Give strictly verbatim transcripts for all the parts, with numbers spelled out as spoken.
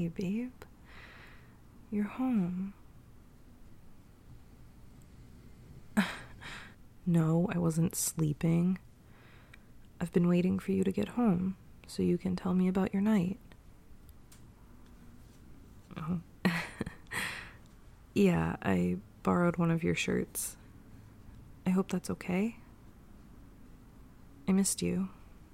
okay, babe. You're home. No, I wasn't sleeping. I've been waiting for you to get home so you can tell me about your night. Oh. Yeah, I borrowed one of your shirts. I hope that's okay. I missed you.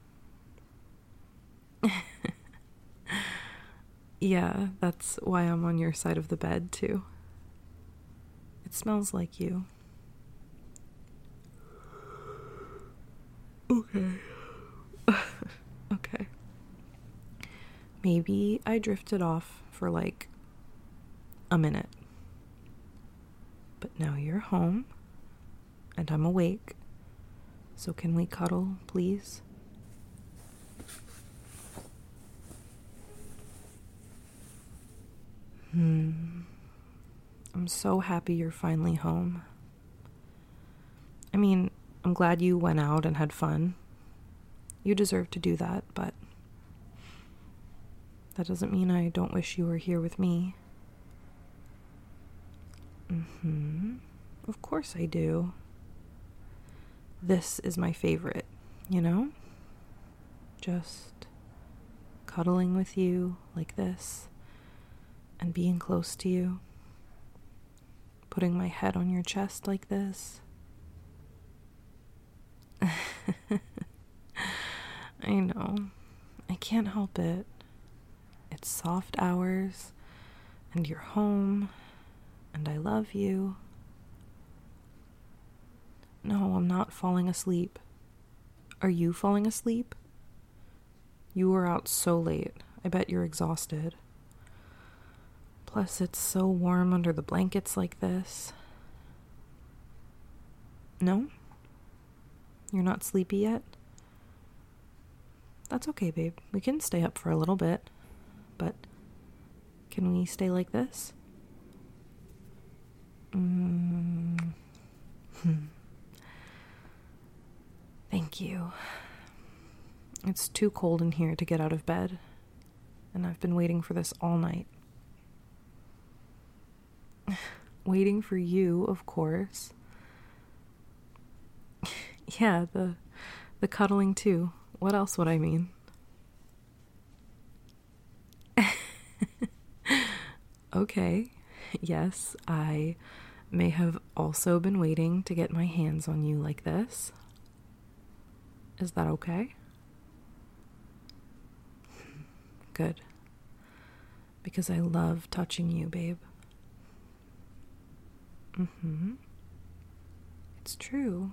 Yeah, that's why I'm on your side of the bed, too. It smells like you. Okay. Okay. Maybe I drifted off for like a minute. But now you're home, and I'm awake. So can we cuddle, please? Hmm. I'm so happy you're finally home. I mean, I'm glad you went out and had fun. You deserve to do that, but that doesn't mean I don't wish you were here with me. Mm-hmm. Of course I do. This is my favorite, you know? Just cuddling with you like this and being close to you. Putting my head on your chest like this. I know. I can't help it. It's soft hours, and you're home, and I love you. No, I'm not falling asleep. Are you falling asleep? You were out so late. I bet you're exhausted. Plus, it's so warm under the blankets like this. No? You're not sleepy yet? That's okay, babe. We can stay up for a little bit. But can we stay like this? Mm. Hmm. Thank you. It's too cold in here to get out of bed, and I've been waiting for this all night. Waiting for you, of course. Yeah, the the cuddling too. What else would I mean? Okay. Yes, I may have also been waiting to get my hands on you like this. Is that okay? Good. Because I love touching you, babe. Mm-hmm. It's true.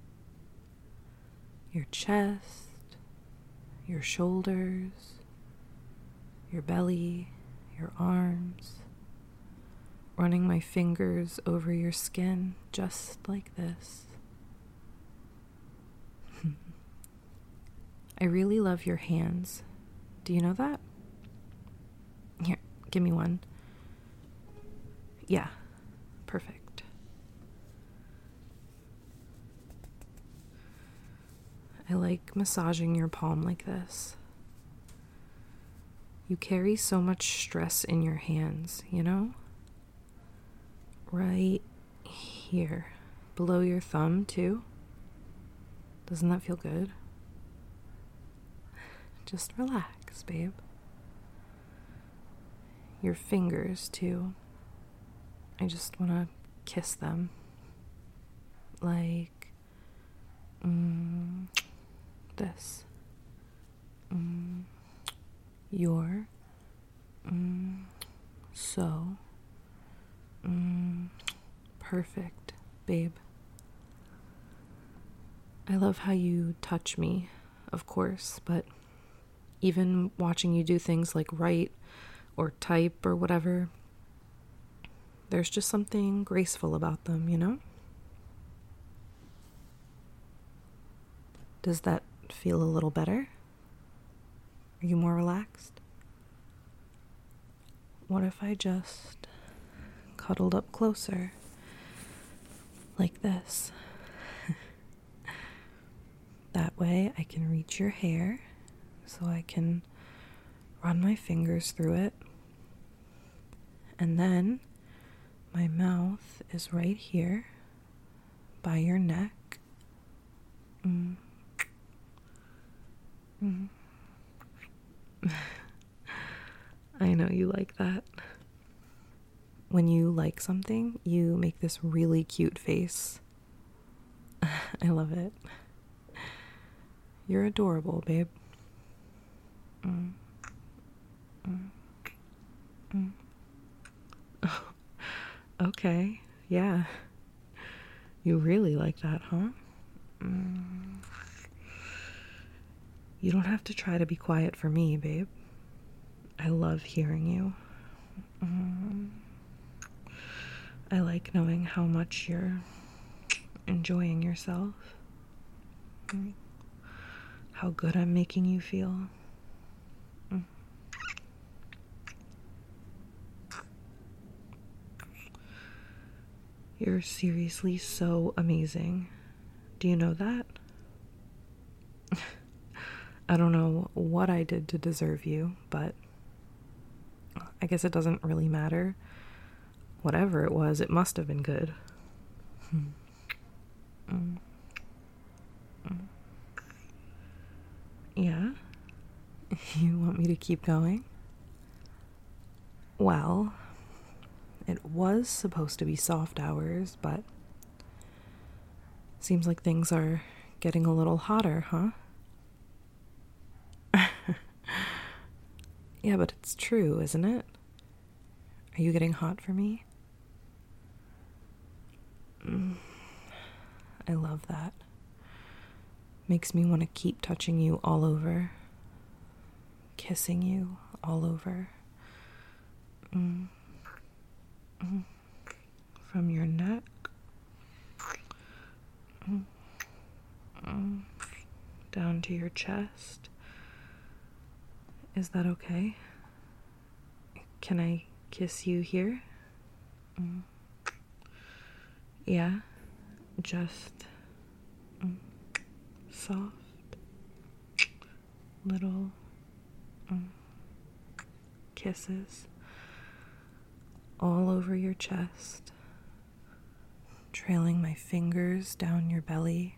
Your chest, your shoulders, your belly, your arms, running my fingers over your skin just like this. I really love your hands. Do you know that? Here, give me one. Yeah, perfect. I like massaging your palm like this. You carry so much stress in your hands, you know? Right here, below your thumb, too. Doesn't that feel good? Just relax, babe. Your fingers, too. I just want to kiss them. Like, mm, this. Mm, your. Mm, so. Mm, perfect, babe. I love how you touch me, of course, but even watching you do things like write or type or whatever, there's just something graceful about them, you know? Does that feel a little better? Are you more relaxed? What if I just cuddled up closer, like this? That way I can reach your hair, so I can run my fingers through it And then my mouth is right here by your neck. Mm. Mm. I know you like that. When you like something, you make this really cute face. I love it. You're adorable, babe. Mm. Mm. Mm. Oh, okay, yeah. You really like that, huh? Mm. You don't have to try to be quiet for me, babe. I love hearing you. Mm. I like knowing how much you're enjoying yourself. Mm. How good I'm making you feel. Mm. You're seriously so amazing. Do you know that? I don't know what I did to deserve you, but I guess it doesn't really matter. Whatever it was, it must have been good. Mm. Mm. Yeah? You want me to keep going? Well, it was supposed to be soft hours, but seems like things are getting a little hotter, huh? Yeah, but it's true, isn't it? Are you getting hot for me? Mm. I love that. Makes me want to keep touching you all over. Kissing you all over. Mm. Mm. From your neck. Mm. Mm. Down to your chest. Is that okay? Can I kiss you here? Mm. Yeah, just mm, soft little mm, kisses all over your chest, trailing my fingers down your belly.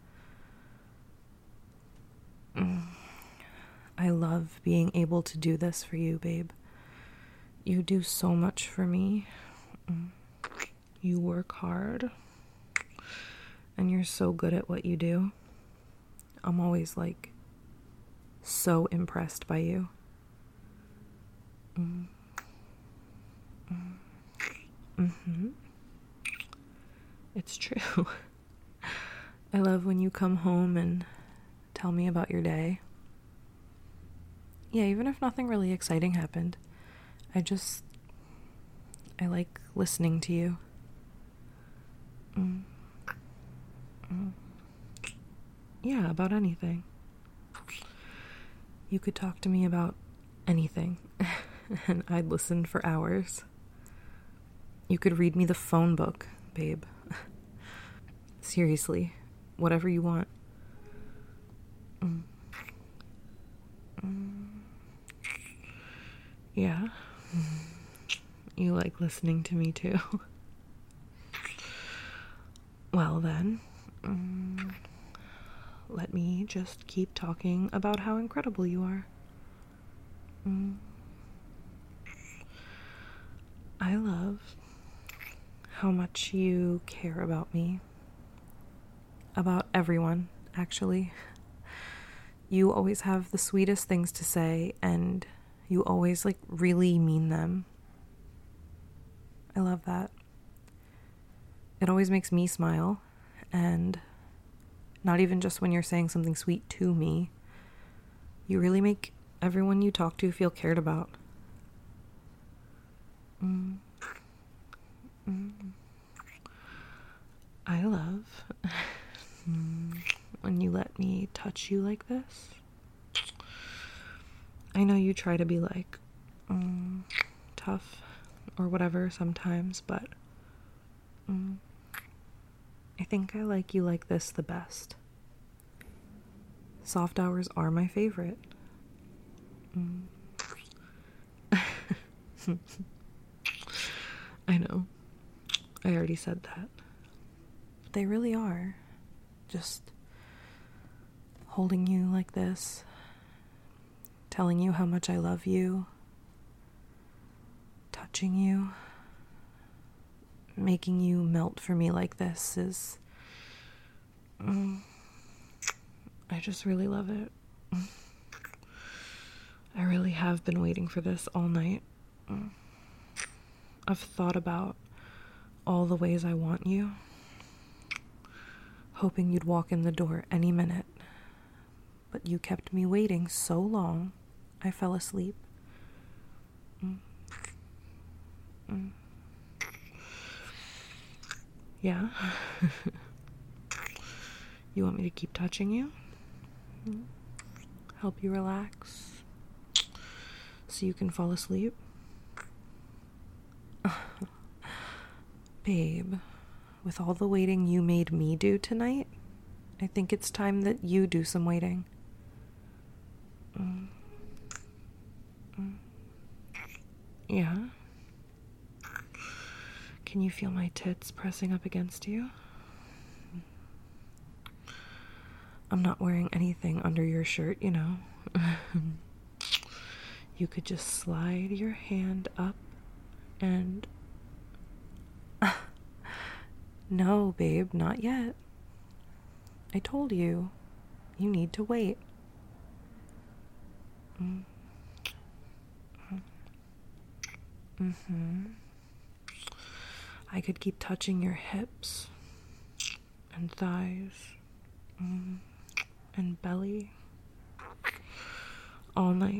Mm. I love being able to do this for you, babe. You do so much for me. Mm. You work hard, and you're so good at what you do. I'm always like so impressed by you. Mm. Mm. Mm-hmm. It's true. I love when you come home and tell me about your day. Yeah, even if nothing really exciting happened, I just, I like listening to you. Mm. Mm. Yeah, about anything. You could talk to me about anything, and I'd listen for hours. You could read me the phone book, babe. Seriously, whatever you want. Mm. Mm. Yeah. You like listening to me too. Well then, mm, let me just keep talking about how incredible you are. Mm. I love how much you care about me. About everyone, actually. You always have the sweetest things to say, and you always, like, really mean them. I love that. It always makes me smile, and not even just when you're saying something sweet to me. You really make everyone you talk to feel cared about. Mm. Mm. I love mm, when you let me touch you like this. I know you try to be like mm, tough or whatever sometimes, but mm, I think I like you like this the best. Soft hours are my favorite. Mm. I know. I already said that. But they really are. Just holding you like this, telling you how much I love you, touching you, making you melt for me like this is... Mm, I just really love it. I really have been waiting for this all night. I've thought about all the ways I want you, hoping you'd walk in the door any minute. But you kept me waiting so long, I fell asleep. Mm. Mm. Yeah? You want me to keep touching you? Mm. Help you relax? So you can fall asleep? Babe, with all the waiting you made me do tonight, I think it's time that you do some waiting. Mm. Mm. Yeah? Can you feel my tits pressing up against you? I'm not wearing anything under your shirt, you know. You could just slide your hand up and... No, babe, not yet. I told you. You need to wait. Mm. Mm-hmm. I could keep touching your hips and thighs mm, and belly all night.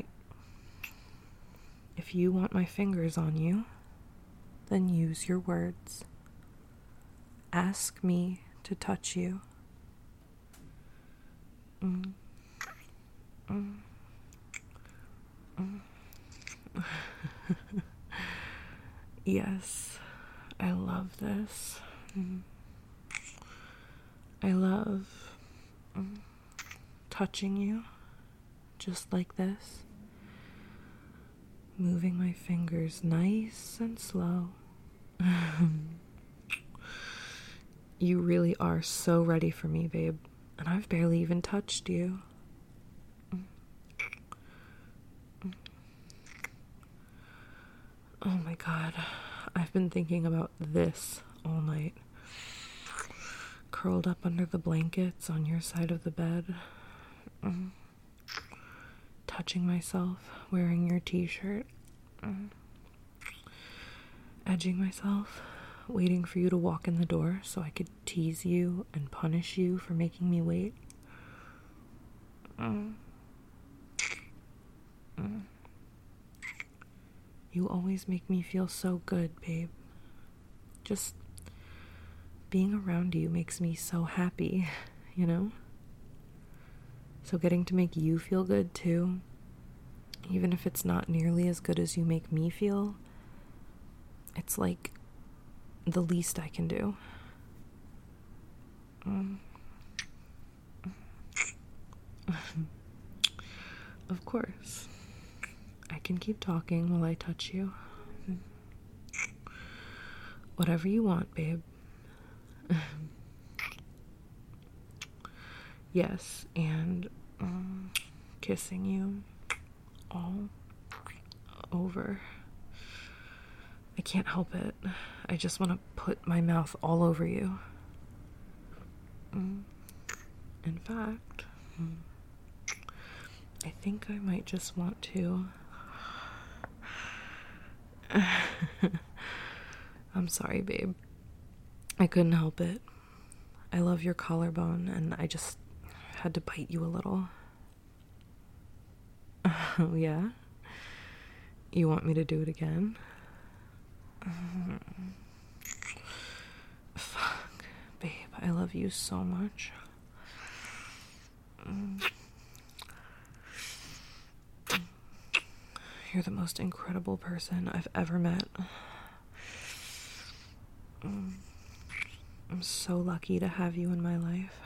If you want my fingers on you, then use your words. Ask me to touch you. Mm. Mm. Mm. Yes, I love this. Mm. I love mm, touching you just like this, moving my fingers nice and slow. You really are so ready for me, babe, and I've barely even touched you. Mm. Mm. Oh my God, I've been thinking about this all night. Curled up under the blankets on your side of the bed. Mm. Touching myself, wearing your t-shirt. Mm. Edging myself, waiting for you to walk in the door so I could tease you and punish you for making me wait. Mm. Mm. You always make me feel so good, babe. Just being around you makes me so happy, you know? So getting to make you feel good too, even if it's not nearly as good as you make me feel, it's like the least I can do. Mm. Of course. I can keep talking while I touch you. Whatever you want, babe. Yes, and um, kissing you all over. I can't help it. I just want to put my mouth all over you. Mm. In fact, mm, I think I might just want to... I'm sorry, babe. I couldn't help it. I love your collarbone, and I just had to bite you a little. Oh, yeah? You want me to do it again? Mm. Fuck, babe, I love you so much. Mm. You're the most incredible person I've ever met. Mm. I'm so lucky to have you in my life.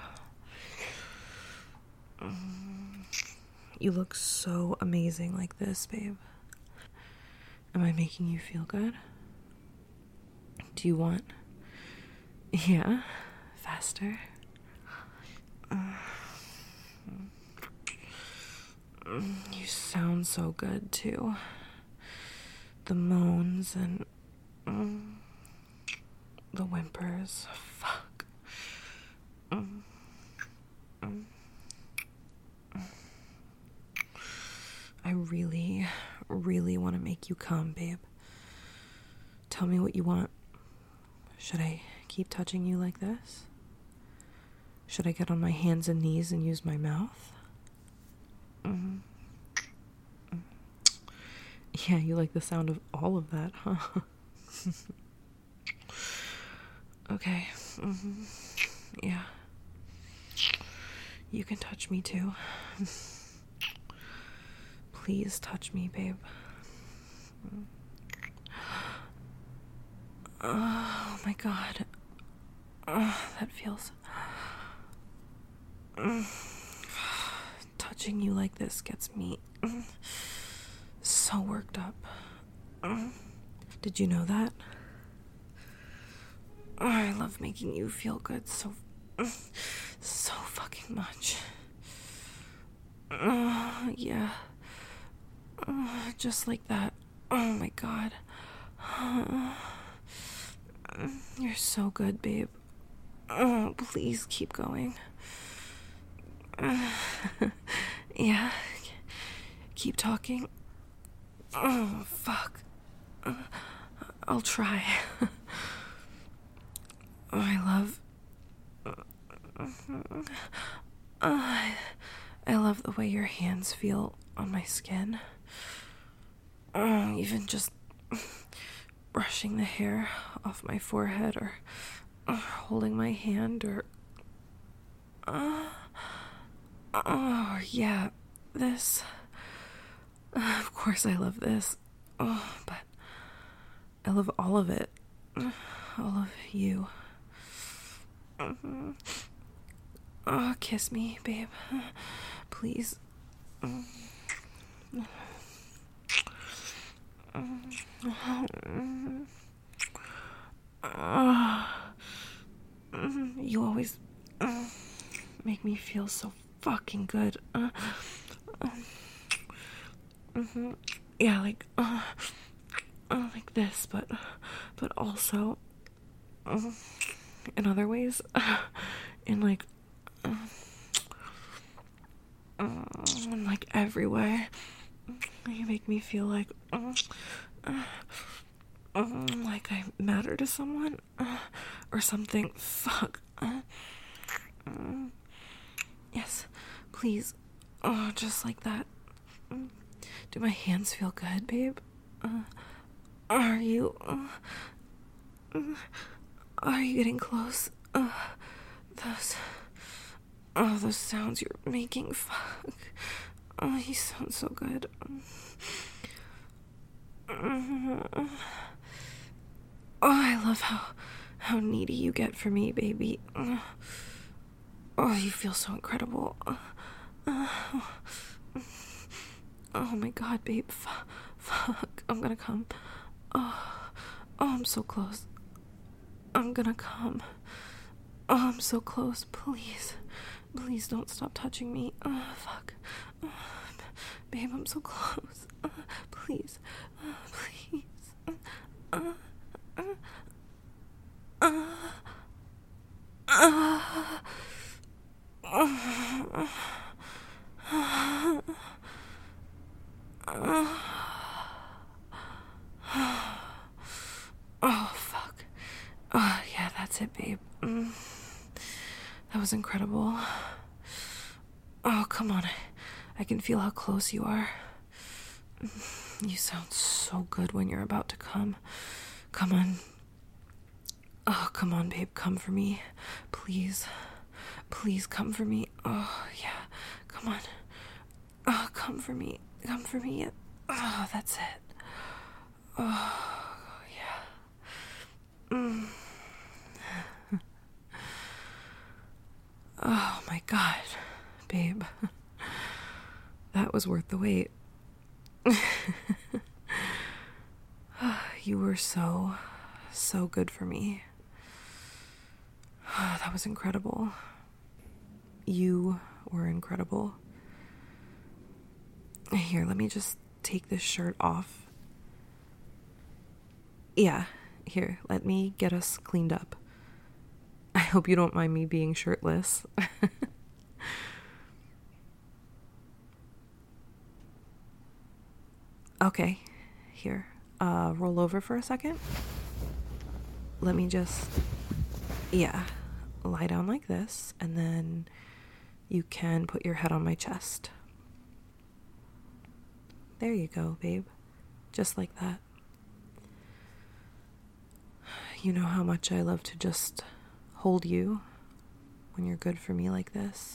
Mm. You look so amazing like this, babe. Am I making you feel good? Do you want? Yeah? Faster? Uh, you sound so good, too. The moans and um, the whimpers. Fuck. Um, um, I really, really want to make you come, babe. Tell me what you want. Should I keep touching you like this? Should I get on my hands and knees and use my mouth? Mm. Mm. Yeah, you like the sound of all of that, huh? Okay. Mm-hmm. Yeah. You can touch me too. Please touch me, babe. Oh my god. Oh, that feels... Touching you like this gets me so worked up. Did you know that? Oh, I love making you feel good so, so fucking much. Uh, yeah. Uh, just like that. Oh my god. Uh, you're so good, babe. Oh, please keep going. Uh, yeah. Keep talking. Oh, fuck. Uh, I'll try. Oh, I love... Uh, I love the way your hands feel on my skin. Oh, even just brushing the hair off my forehead or uh, holding my hand or... Uh, oh, yeah, this... Uh, of course I love this. Oh, but I love all of it. All of you. Mm-hmm. Oh, kiss me, babe. Please. Mm-hmm. You always make me feel so fucking good. Uh, mm-hmm. Yeah, like uh, uh, like this, but but also uh, in other ways, uh, in like uh, uh, in like every way. You make me feel like uh, uh, uh, like I matter to someone uh, or something. Fuck. Uh, uh, yes, please. Oh, just like that. Do my hands feel good, babe? Uh, are you... Uh, uh, are you getting close? Uh, those... Oh, those sounds you're making, fuck. Oh, you sound so good. Oh, I love how... how needy you get for me, baby. Oh, you feel so incredible. Oh my god, babe. F- fuck. I'm gonna come. Oh, oh, I'm so close. I'm gonna come. Oh, I'm so close. Please. Please don't stop touching me. Oh, fuck. Oh, babe, I'm so close. Uh, please. Uh, please. Uh, uh, uh, uh, uh, uh, uh, oh, fuck. Oh, yeah, that's it, babe. Mm. That was incredible. Oh, come on. I, I can feel how close you are. You sound so good when you're about to come. Come on. Oh, come on, babe. Come for me. Please. Please come for me. Oh, yeah. Come on. Oh, come for me. Come for me. Oh, that's it. Oh, yeah. Mm. Oh, my God. Babe. That was worth the wait. You were so, So good for me. That was incredible. You were incredible. Here, let me just take this shirt off. Yeah, here, let me get us cleaned up. I hope you don't mind me being shirtless. Okay, here, uh, roll over for a second. Let me just, yeah, lie down like this, and then you can put your head on my chest. There you go, babe. Just like that. You know how much I love to just hold you when you're good for me like this.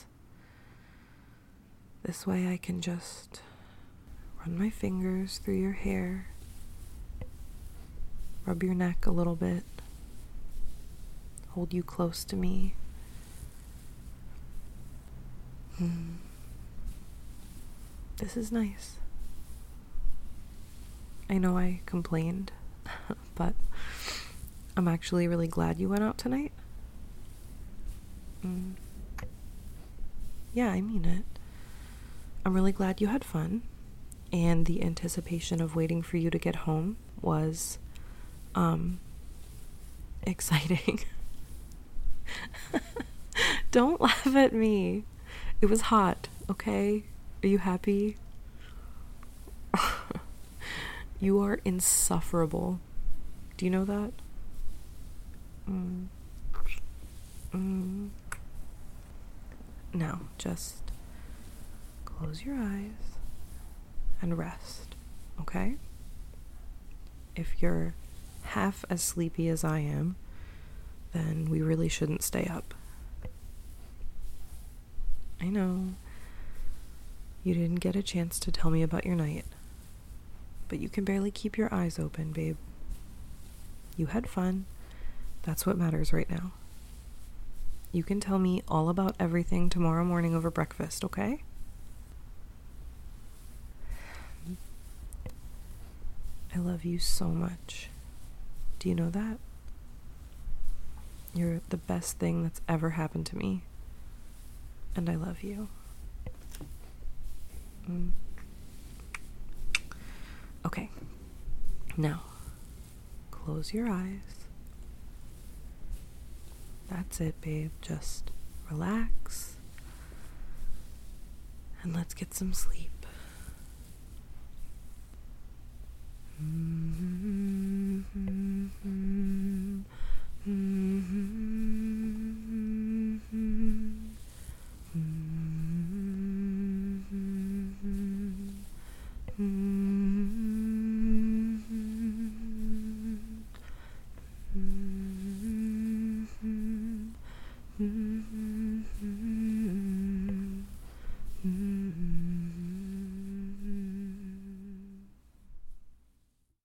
This way I can just run my fingers through your hair, rub your neck a little bit, hold you close to me. Hmm. This is nice. I know I complained, but I'm actually really glad you went out tonight. Mm. Yeah, I mean it. I'm really glad you had fun, and the anticipation of waiting for you to get home was, um, exciting. Don't laugh at me. It was hot, okay? Are you happy? You are insufferable. Do you know that? Mm. Mm. Now, just close your eyes and rest, okay? If you're half as sleepy as I am, then we really shouldn't stay up. I know you didn't get a chance to tell me about your night, but you can barely keep your eyes open, babe. You had fun. That's what matters right now. You can tell me all about everything tomorrow morning over breakfast, okay? I love you so much. Do you know that? You're the best thing that's ever happened to me. And I love you. Mm. Okay. Now, close your eyes. That's it, babe. Just relax. And let's get some sleep.